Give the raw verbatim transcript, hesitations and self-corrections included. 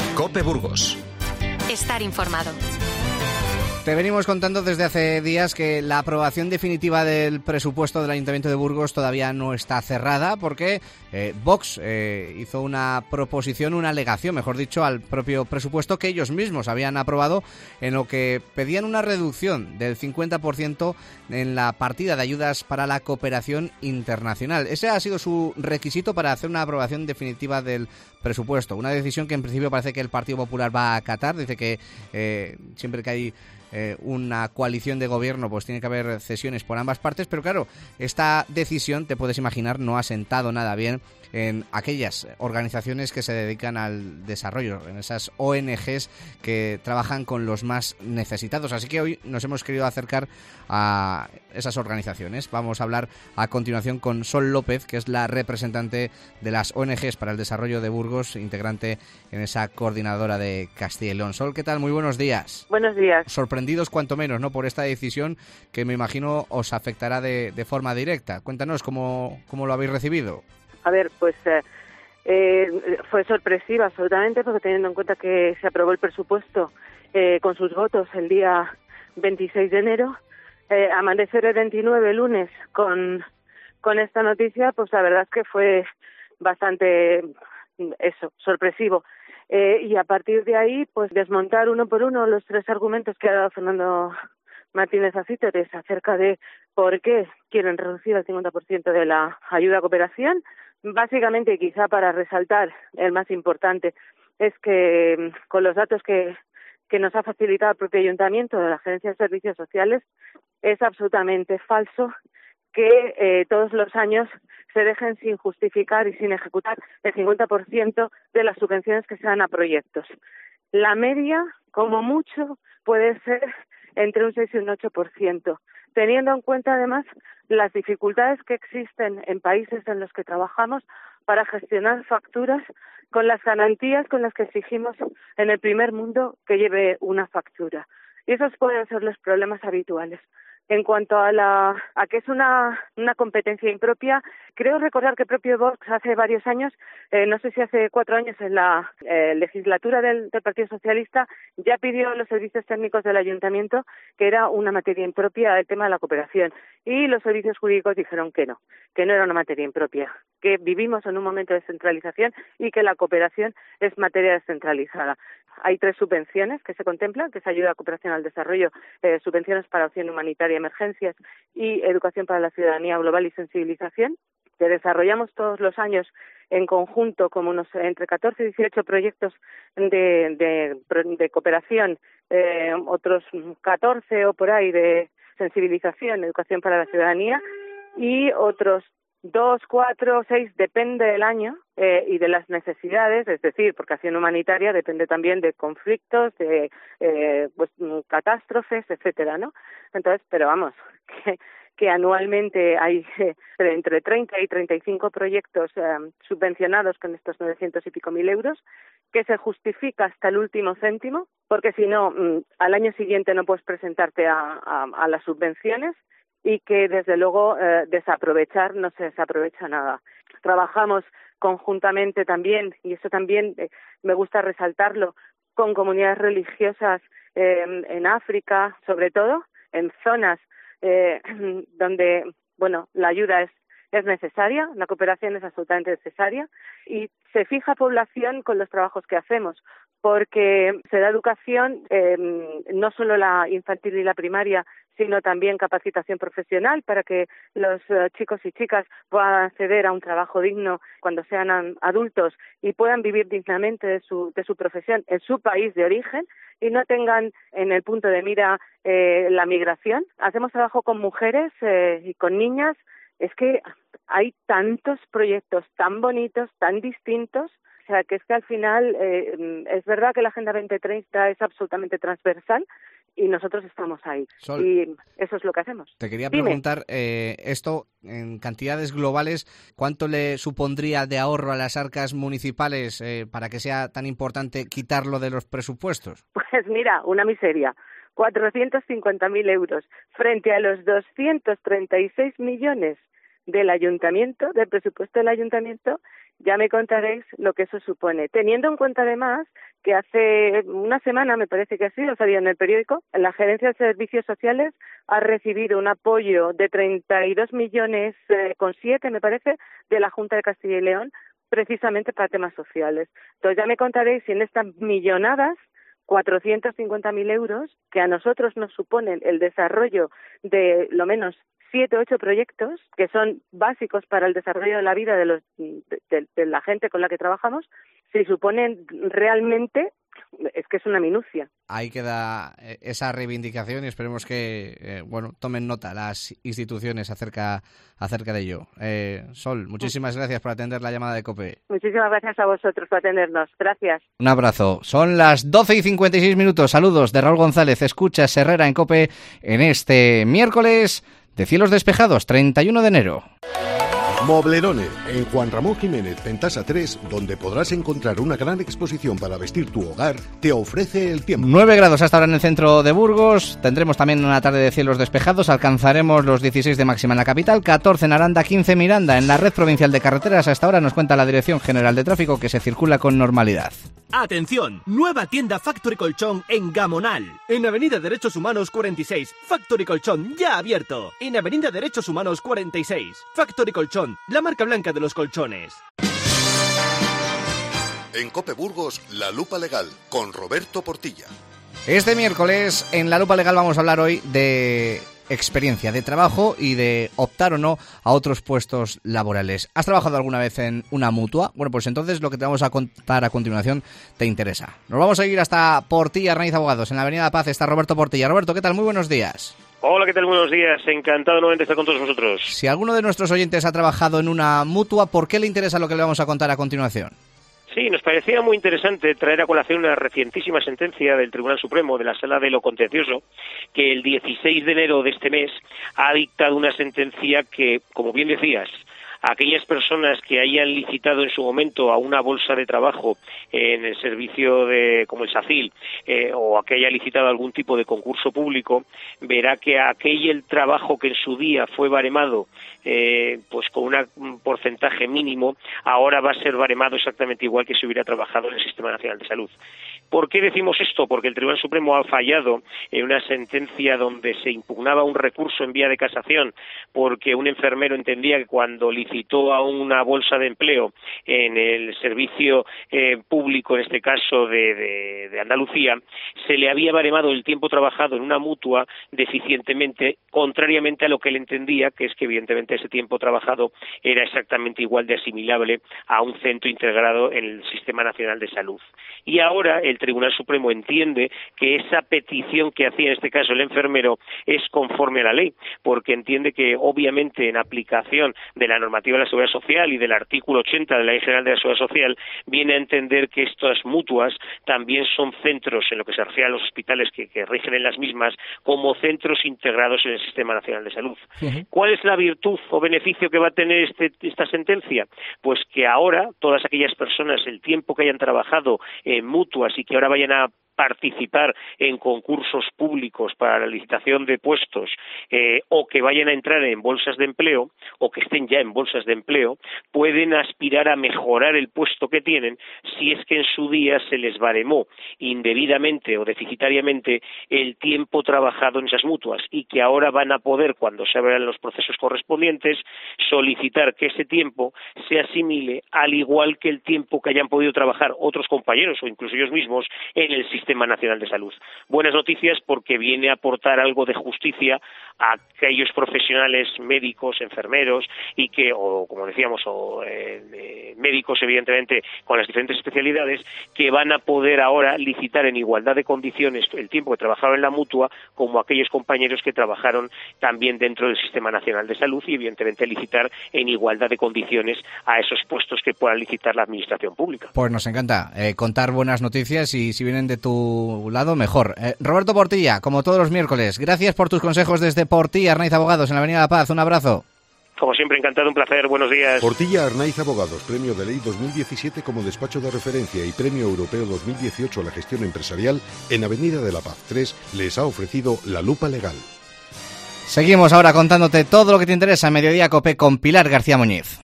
COPE Burgos. Estar informado. Te venimos contando desde hace días que la aprobación definitiva del presupuesto del Ayuntamiento de Burgos todavía no está cerrada porque eh, Vox eh, hizo una proposición, una alegación, mejor dicho, al propio presupuesto que ellos mismos habían aprobado, en lo que pedían una reducción del cincuenta por ciento en la partida de ayudas para la cooperación internacional. Ese ha sido su requisito para hacer una aprobación definitiva del presupuesto. Una decisión que en principio parece que el Partido Popular va a acatar. Dice que eh, siempre que hay Eh, una coalición de gobierno, pues tiene que haber cesiones por ambas partes, pero claro, esta decisión, te puedes imaginar, no ha sentado nada bien en aquellas organizaciones que se dedican al desarrollo, en esas O N Ges que trabajan con los más necesitados. Así que hoy nos hemos querido acercar a esas organizaciones. Vamos a hablar a continuación con Sol López, que es la representante de las O N Ges para el desarrollo de Burgos, integrante en esa coordinadora de Castilla y León. Sol, ¿qué tal? Muy buenos días. Buenos días. Sorprendidos cuanto menos, ¿no?, por esta decisión que me imagino os afectará de, de forma directa. Cuéntanos cómo, cómo lo habéis recibido. A ver, pues eh, eh, fue sorpresiva absolutamente, porque teniendo en cuenta que se aprobó el presupuesto eh, con sus votos el día veintiséis de enero, eh, amanecer el veintinueve, lunes, con, con esta noticia, pues la verdad es que fue bastante, eso, sorpresivo. Eh, y a partir de ahí, pues desmontar uno por uno los tres argumentos que ha dado Fernando Martínez Acíteres acerca de por qué quieren reducir el cincuenta por ciento de la ayuda a cooperación. Básicamente, quizá para resaltar el más importante, es que con los datos que, que nos ha facilitado el propio Ayuntamiento de la Gerencia de Servicios Sociales, es absolutamente falso que eh, todos los años se dejen sin justificar y sin ejecutar el cincuenta por ciento de las subvenciones que se dan a proyectos. La media, como mucho, puede ser entre un seis y un ocho por ciento, teniendo en cuenta además las dificultades que existen en países en los que trabajamos para gestionar facturas con las garantías con las que exigimos en el primer mundo que lleve una factura. Y esos pueden ser los problemas habituales. En cuanto a la a que es una, una competencia impropia, creo recordar que el propio Vox hace varios años, eh, no sé si hace cuatro años, en la eh, legislatura del, del Partido Socialista, ya pidió a los servicios técnicos del Ayuntamiento que era una materia impropia el tema de la cooperación. Y los servicios jurídicos dijeron que no, que no era una materia impropia, que vivimos en un momento de descentralización y que la cooperación es materia descentralizada. Hay tres subvenciones que se contemplan, que es ayuda a cooperación al desarrollo, eh, subvenciones para acción humanitaria, emergencias y educación para la ciudadanía global y sensibilización, que desarrollamos todos los años en conjunto como unos entre catorce y dieciocho proyectos de, de, de cooperación, eh, otros catorce o por ahí de sensibilización, educación para la ciudadanía y otros dos, cuatro, seis, depende del año eh, y de las necesidades, es decir, porque acción humanitaria depende también de conflictos, de eh, pues, catástrofes, etcétera, ¿no? Entonces, pero vamos, que, que anualmente hay eh, entre treinta y treinta y cinco proyectos eh, subvencionados con estos novecientos y pico mil euros, que se justifica hasta el último céntimo, porque si no, mm, al año siguiente no puedes presentarte a, a, a las subvenciones, y que desde luego eh, desaprovechar no se desaprovecha nada. Trabajamos conjuntamente también, y eso también eh, me gusta resaltarlo, con comunidades religiosas eh, en África, sobre todo, en zonas eh, donde, bueno, la ayuda es es necesaria, la cooperación es absolutamente necesaria, y se fija población con los trabajos que hacemos, porque se da educación, eh, no solo la infantil y la primaria, sino también capacitación profesional para que los uh, chicos y chicas puedan acceder a un trabajo digno cuando sean an- adultos y puedan vivir dignamente de su, de su profesión en su país de origen y no tengan en el punto de mira eh, la migración. Hacemos trabajo con mujeres eh, y con niñas. Es que hay tantos proyectos tan bonitos, tan distintos, o sea, que es que al final eh, es verdad que la Agenda veinte treinta es absolutamente transversal y nosotros estamos ahí. Sol, y eso es lo que hacemos. Te quería Dime. preguntar, eh, esto en cantidades globales, ¿cuánto le supondría de ahorro a las arcas municipales eh, para que sea tan importante quitarlo de los presupuestos? Pues mira, una miseria. cuatrocientos cincuenta mil euros frente a los doscientos treinta y seis millones del ayuntamiento, del presupuesto del ayuntamiento, ya me contaréis lo que eso supone. Teniendo en cuenta además que hace una semana, me parece que ha sido, salió en el periódico, la Gerencia de Servicios Sociales ha recibido un apoyo de treinta y dos millones eh, con siete, me parece, de la Junta de Castilla y León, precisamente para temas sociales. Entonces ya me contaréis si en estas millonadas, cuatrocientos cincuenta mil euros, que a nosotros nos suponen el desarrollo de lo menos siete o ocho proyectos que son básicos para el desarrollo de la vida de, los, de, de, de la gente con la que trabajamos, si suponen realmente, es que es una minucia. Ahí queda esa reivindicación y esperemos que eh, bueno tomen nota las instituciones acerca acerca de ello. Eh, Sol, muchísimas gracias por atender la llamada de COPE. Muchísimas gracias a vosotros por atendernos. Gracias. Un abrazo. Son las doce y cincuenta y seis minutos. Saludos de Raúl González. Escuchas Herrera en COPE en este miércoles de cielos despejados, treinta y uno de enero. Moblerone, en Juan Ramón Jiménez, Pentasa tres, donde podrás encontrar una gran exposición para vestir tu hogar, te ofrece el tiempo. nueve grados hasta ahora en el centro de Burgos, tendremos también una tarde de cielos despejados, alcanzaremos los dieciséis de máxima en la capital, catorce en Aranda, quince en Miranda. En la red provincial de carreteras hasta ahora nos cuenta la Dirección General de Tráfico que se circula con normalidad. ¡Atención! Nueva tienda Factory Colchón en Gamonal. En Avenida Derechos Humanos cuarenta y seis. Factory Colchón ya abierto. En Avenida Derechos Humanos cuarenta y seis. Factory Colchón, la marca blanca de los colchones. En COPE Burgos, La Lupa Legal, con Roberto Portilla. Este miércoles en La Lupa Legal vamos a hablar hoy de experiencia, de trabajo y de optar o no a otros puestos laborales. ¿Has trabajado alguna vez en una mutua? Bueno, pues entonces lo que te vamos a contar a continuación te interesa. Nos vamos a ir hasta Portilla Arnaiz Abogados. En la Avenida La Paz está Roberto Portilla. Roberto, ¿qué tal? Muy buenos días. Hola, ¿qué tal? Buenos días. Encantado nuevamente de estar con todos vosotros. Si alguno de nuestros oyentes ha trabajado en una mutua, ¿por qué le interesa lo que le vamos a contar a continuación? Sí, nos parecía muy interesante traer a colación una recientísima sentencia del Tribunal Supremo de la Sala de lo Contencioso, que el dieciséis de enero de este mes ha dictado una sentencia que, como bien decías, aquellas personas que hayan licitado en su momento a una bolsa de trabajo en el servicio de como el SACIL eh, o que haya licitado algún tipo de concurso público, verá que aquel trabajo que en su día fue baremado eh, pues con una, un porcentaje mínimo, ahora va a ser baremado exactamente igual que si hubiera trabajado en el Sistema Nacional de Salud. ¿Por qué decimos esto? Porque el Tribunal Supremo ha fallado en una sentencia donde se impugnaba un recurso en vía de casación porque un enfermero entendía que cuando licitó a una bolsa de empleo en el servicio eh, público, en este caso de, de, de Andalucía, se le había baremado el tiempo trabajado en una mutua deficientemente, contrariamente a lo que él entendía, que es que evidentemente ese tiempo trabajado era exactamente igual de asimilable a un centro integrado en el Sistema Nacional de Salud. Y ahora el Tribunal Supremo entiende que esa petición que hacía en este caso el enfermero es conforme a la ley, porque entiende que obviamente en aplicación de la normativa de la Seguridad Social y del artículo ochenta de la Ley General de la Seguridad Social viene a entender que estas mutuas también son centros, en lo que se refiere a los hospitales que, que rigen en las mismas, como centros integrados en el Sistema Nacional de Salud. Uh-huh. ¿Cuál es la virtud o beneficio que va a tener este, esta sentencia? Pues que ahora todas aquellas personas, el tiempo que hayan trabajado en mutuas y que ahora vayan a participar en concursos públicos para la licitación de puestos eh, o que vayan a entrar en bolsas de empleo o que estén ya en bolsas de empleo, pueden aspirar a mejorar el puesto que tienen si es que en su día se les baremó indebidamente o deficitariamente el tiempo trabajado en esas mutuas y que ahora van a poder, cuando se abran los procesos correspondientes, solicitar que ese tiempo se asimile al igual que el tiempo que hayan podido trabajar otros compañeros o incluso ellos mismos en el sistema Sistema Nacional de Salud. Buenas noticias porque viene a aportar algo de justicia a aquellos profesionales médicos, enfermeros y que, o como decíamos, o eh, médicos evidentemente con las diferentes especialidades que van a poder ahora licitar en igualdad de condiciones el tiempo que trabajaron en la mutua como aquellos compañeros que trabajaron también dentro del Sistema Nacional de Salud y evidentemente licitar en igualdad de condiciones a esos puestos que puedan licitar la Administración Pública. Pues nos encanta eh, contar buenas noticias y si vienen de tu lado, mejor. Eh, Roberto Portilla, como todos los miércoles, gracias por tus consejos desde Portilla Arnaiz Abogados en la Avenida La Paz. Un abrazo. Como siempre, encantado, un placer. Buenos días. Portilla Arnaiz Abogados, Premio de Ley dos mil diecisiete como despacho de referencia y Premio Europeo dos mil dieciocho a la gestión empresarial en Avenida de La Paz tres, les ha ofrecido La Lupa Legal. Seguimos ahora contándote todo lo que te interesa en Mediodía COPE con Pilar García Muñiz.